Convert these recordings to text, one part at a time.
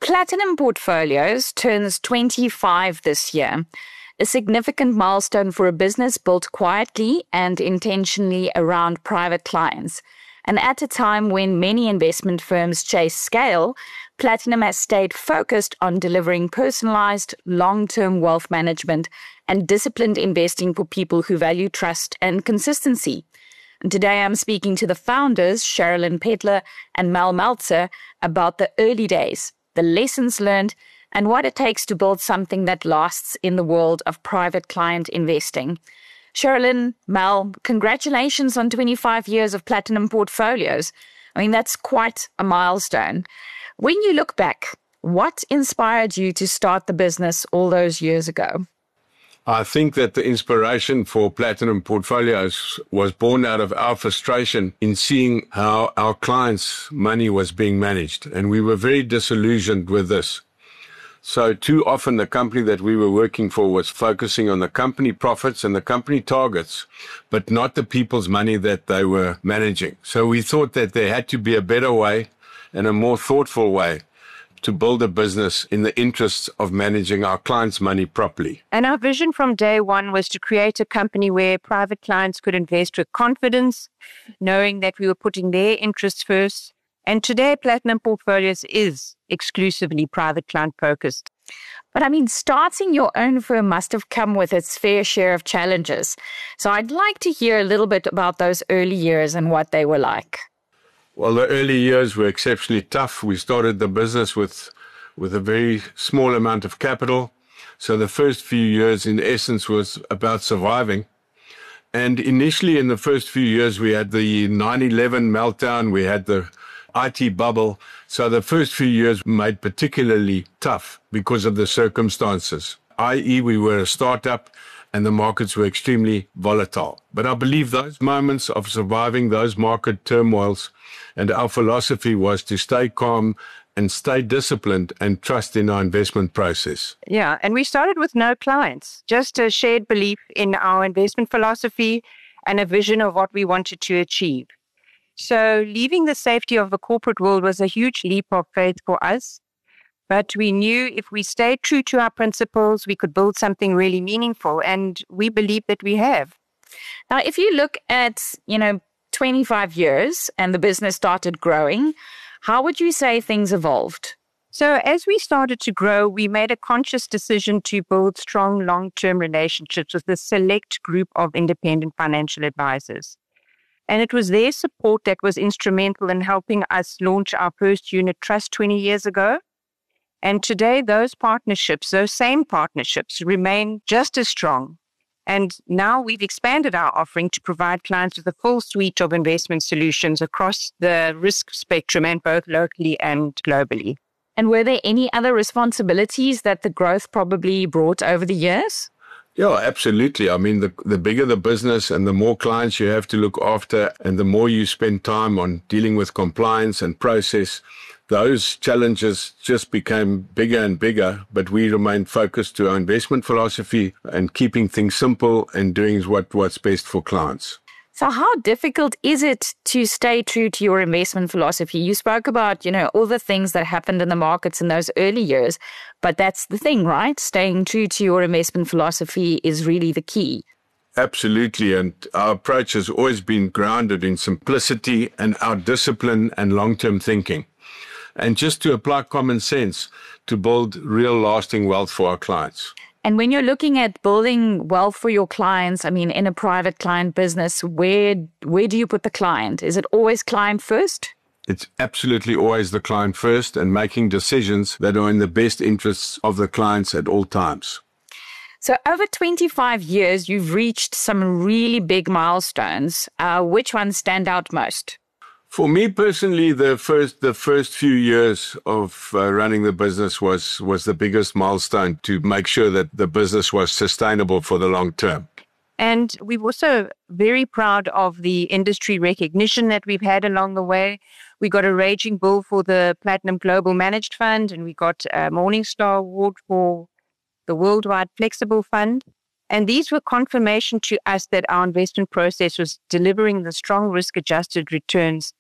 Platinum Portfolios turns 25 this year, a significant milestone for a business built quietly and intentionally around private clients. And at a time when many investment firms chase scale, Platinum has stayed focused on delivering personalized, long-term wealth management and disciplined investing for people who value trust and consistency. And today I'm speaking to the founders, Sherilyn Petler and Mel Meltzer, about the early days, the lessons learned, and what it takes to build something that lasts in the world of private client investing. Sherilyn, Mel, congratulations on 25 years of Platinum Portfolios. I mean, that's quite a milestone. When you look back, what inspired you to start the business all those years ago? I think that the inspiration for Platinum Portfolios was born out of our frustration in seeing how our clients' money was being managed. And we were very disillusioned with this. So too often the company that we were working for was focusing on the company profits and the company targets, but not the people's money that they were managing. So we thought that there had to be a better way and a more thoughtful way to build a business in the interests of managing our clients' money properly. And our vision from day one was to create a company where private clients could invest with confidence, knowing that we were putting their interests first. And today, Platinum Portfolios is exclusively private client focused. But I mean, starting your own firm must have come with its fair share of challenges. So I'd like to hear a little bit about those early years and what they were like. Well, the early years were exceptionally tough. We started the business with a very small amount of capital. So the first few years, in essence, was about surviving. And initially, in the first few years, we had the 9/11 meltdown. We had the IT bubble. So the first few years made particularly tough because of the circumstances, i.e. we were a startup and the markets were extremely volatile. But I believe those moments of surviving those market turmoils, and our philosophy was to stay calm and stay disciplined and trust in our investment process. Yeah, and we started with no clients, just a shared belief in our investment philosophy and a vision of what we wanted to achieve. So leaving the safety of the corporate world was a huge leap of faith for us. But we knew if we stayed true to our principles, we could build something really meaningful. And we believe that we have. Now, if you look at, 25 years and the business started growing, how would you say things evolved? So as we started to grow, we made a conscious decision to build strong long-term relationships with a select group of independent financial advisors. And it was their support that was instrumental in helping us launch our first unit trust 20 years ago. And today, those same partnerships, remain just as strong. And now we've expanded our offering to provide clients with a full suite of investment solutions across the risk spectrum and both locally and globally. And were there any other responsibilities that the growth probably brought over the years? Yeah, absolutely. I mean, the bigger the business and the more clients you have to look after and the more you spend time on dealing with compliance and process, those challenges just became bigger and bigger, but we remained focused to our investment philosophy and keeping things simple and doing what's best for clients. So how difficult is it to stay true to your investment philosophy? You spoke about, all the things that happened in the markets in those early years, but that's the thing, right? Staying true to your investment philosophy is really the key. Absolutely. And our approach has always been grounded in simplicity and our discipline and long-term thinking. And just to apply common sense to build real lasting wealth for our clients. And when you're looking at building wealth for your clients, I mean, in a private client business, where do you put the client? Is it always client first? It's absolutely always the client first and making decisions that are in the best interests of the clients at all times. So over 25 years, you've reached some really big milestones. Which ones stand out most? For me personally, the first few years of running the business was the biggest milestone to make sure that the business was sustainable for the long term. And we're also very proud of the industry recognition that we've had along the way. We got a Raging Bull for the Platinum Global Managed Fund, and we got a Morningstar Award for the Worldwide Flexible Fund. And these were confirmation to us that our investment process was delivering the strong risk-adjusted returns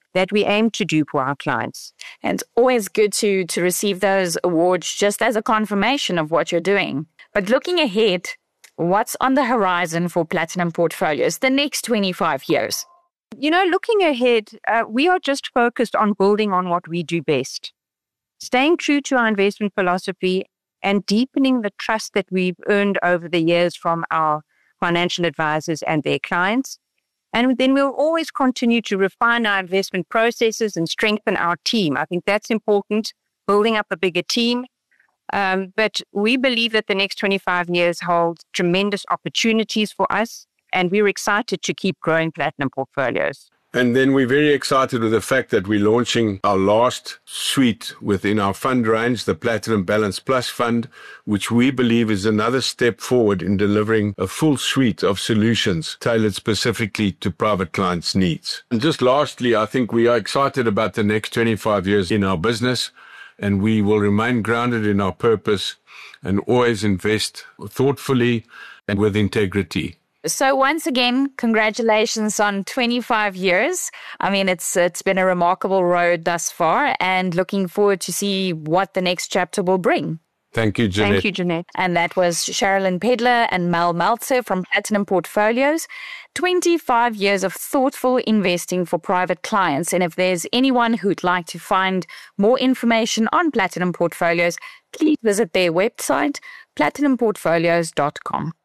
that we aim to do for our clients. And always good to receive those awards just as a confirmation of what you're doing. But looking ahead, what's on the horizon for Platinum Portfolios the next 25 years? Looking ahead, we are just focused on building on what we do best, staying true to our investment philosophy and deepening the trust that we've earned over the years from our financial advisors and their clients. And then we'll always continue to refine our investment processes and strengthen our team. I think that's important, building up a bigger team. But we believe that the next 25 years hold tremendous opportunities for us, and we're excited to keep growing Platinum Portfolios. And then we're very excited with the fact that we're launching our last suite within our fund range, the Platinum Balance Plus Fund, which we believe is another step forward in delivering a full suite of solutions tailored specifically to private clients' needs. And just lastly, I think we are excited about the next 25 years in our business, and we will remain grounded in our purpose and always invest thoughtfully and with integrity. So once again, congratulations on 25 years. I mean, it's been a remarkable road thus far, and looking forward to see what the next chapter will bring. Thank you, Jeanette. Thank you, Jeanette. And that was Sherilyn Pedler and Mel Meltzer from Platinum Portfolios. 25 years of thoughtful investing for private clients. And if there's anyone who'd like to find more information on Platinum Portfolios, please visit their website, platinumportfolios.com.